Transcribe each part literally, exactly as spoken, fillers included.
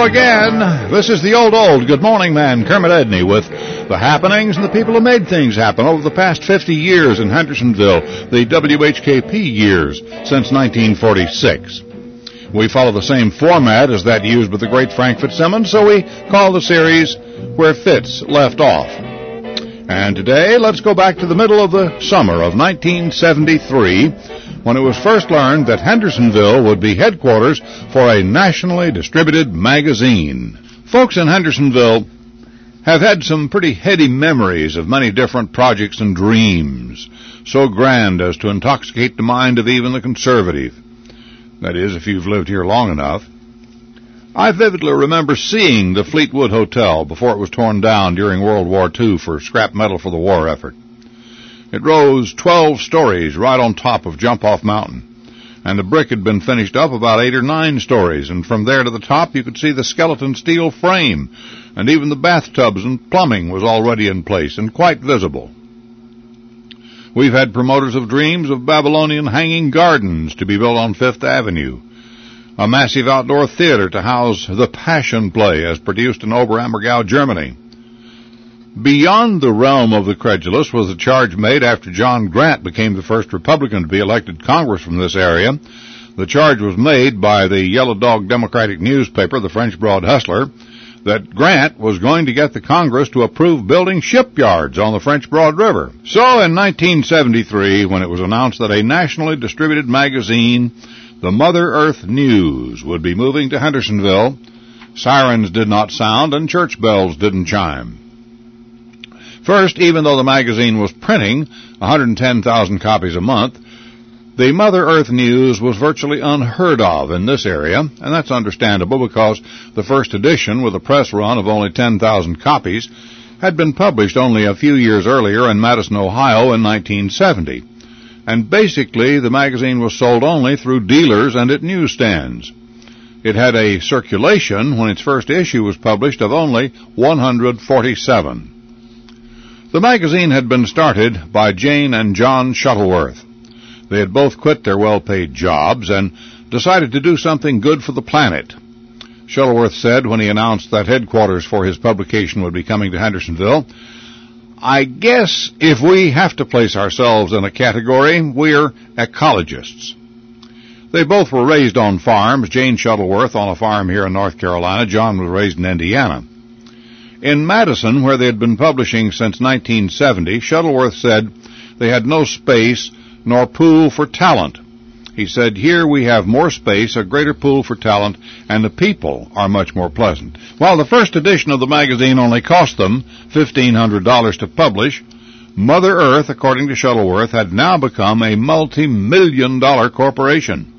again. This is the old, old Good Morning Man, Kermit Edney, with the happenings and the people who made things happen over the past fifty years in Hendersonville, the W H K P years since nineteen forty-six. We follow the same format as that used with the great Frank Fitzsimmons, so we call the series Where Fitz Left Off. And today, let's go back to the middle of the summer of nineteen seventy-three, when it was first learned that Hendersonville would be headquarters for a nationally distributed magazine. Folks in Hendersonville have had some pretty heady memories of many different projects and dreams, so grand as to intoxicate the mind of even the conservative. That is, if you've lived here long enough. I vividly remember seeing the Fleetwood Hotel before it was torn down during World War Two for scrap metal for the war effort. It rose twelve stories right on top of Jump-Off Mountain, and the brick had been finished up about eight or nine stories, and from there to the top you could see the skeleton steel frame, and even the bathtubs and plumbing was already in place and quite visible. We've had promoters of dreams of Babylonian hanging gardens to be built on Fifth Avenue, a massive outdoor theater to house the Passion Play as produced in Oberammergau, Germany. Beyond the realm of the credulous was the charge made after John Grant became the first Republican to be elected Congress from this area. The charge was made by the Yellow Dog Democratic newspaper, the French Broad Hustler, that Grant was going to get the Congress to approve building shipyards on the French Broad River. So in nineteen seventy-three, when it was announced that a nationally distributed magazine, the Mother Earth News, would be moving to Hendersonville, sirens did not sound and church bells didn't chime. First, even though the magazine was printing one hundred ten thousand copies a month, the Mother Earth News was virtually unheard of in this area, and that's understandable because the first edition, with a press run of only ten thousand copies, had been published only a few years earlier in Madison, Ohio in nineteen seventy. And basically, the magazine was sold only through dealers and at newsstands. It had a circulation, when its first issue was published, of only one hundred forty-seven. The magazine had been started by Jane and John Shuttleworth. They had both quit their well-paid jobs and decided to do something good for the planet. Shuttleworth said when he announced that headquarters for his publication would be coming to Hendersonville, "I guess if we have to place ourselves in a category, we're ecologists." They both were raised on farms, Jane Shuttleworth on a farm here in North Carolina, John was raised in Indiana. In Madison, where they had been publishing since nineteen seventy, Shuttleworth said they had no space nor pool for talent. He said, "Here we have more space, a greater pool for talent, and the people are much more pleasant." While the first edition of the magazine only cost them fifteen hundred dollars to publish, Mother Earth, according to Shuttleworth, had now become a multi-million dollar corporation.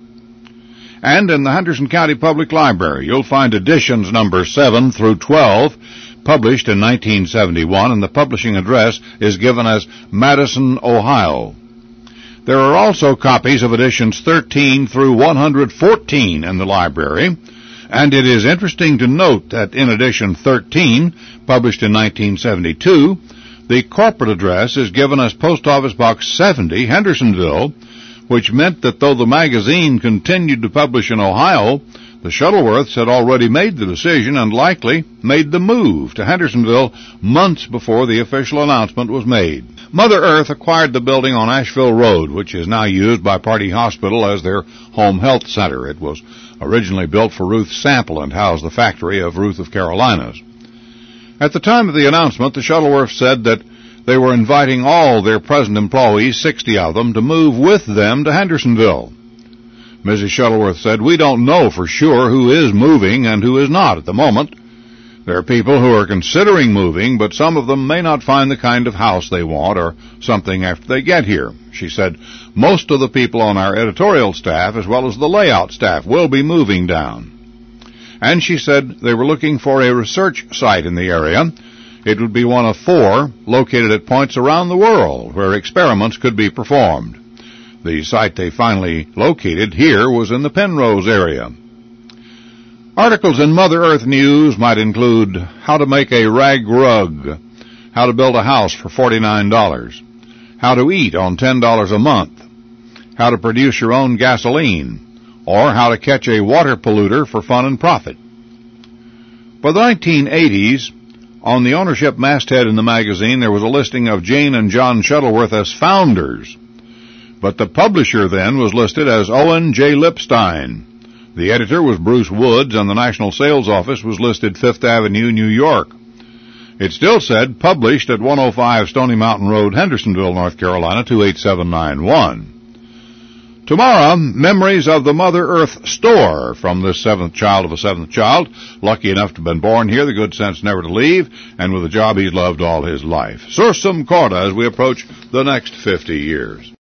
And in the Henderson County Public Library, you'll find editions number seven through twelve, published in nineteen seventy-one, and the publishing address is given as Madison, Ohio. There are also copies of editions thirteen through one hundred fourteen in the library, and it is interesting to note that in edition thirteen, published in nineteen seventy-two, the corporate address is given as Post Office Box seventy, Hendersonville, which meant that though the magazine continued to publish in Ohio, the Shuttleworths had already made the decision and likely made the move to Hendersonville months before the official announcement was made. Mother Earth acquired the building on Asheville Road, which is now used by Party Hospital as their home health center. It was originally built for Ruth Sample and housed the factory of Ruth of Carolinas. At the time of the announcement, the Shuttleworths said that they were inviting all their present employees, sixty of them, to move with them to Hendersonville. Missus Shuttleworth said, "We don't know for sure who is moving and who is not at the moment. There are people who are considering moving, but some of them may not find the kind of house they want or something after they get here." She said, "Most of the people on our editorial staff, as well as the layout staff, will be moving down." And she said they were looking for a research site in the area. It would be one of four located at points around the world where experiments could be performed. The site they finally located here was in the Penrose area. Articles in Mother Earth News might include how to make a rag rug, how to build a house for forty-nine dollars, how to eat on ten dollars a month, how to produce your own gasoline, or how to catch a water polluter for fun and profit. For the nineteen eighties, on the ownership masthead in the magazine, there was a listing of Jane and John Shuttleworth as founders, but the publisher then was listed as Owen J. Lipstein. The editor was Bruce Woods, and the National Sales Office was listed Fifth Avenue, New York. It still said, published at one oh five Stony Mountain Road, Hendersonville, North Carolina, two eight seven nine one. Tomorrow, memories of the Mother Earth store from this seventh child of a seventh child, lucky enough to have been born here, the good sense never to leave, and with a job he's loved all his life. Sursum corda as we approach the next fifty years.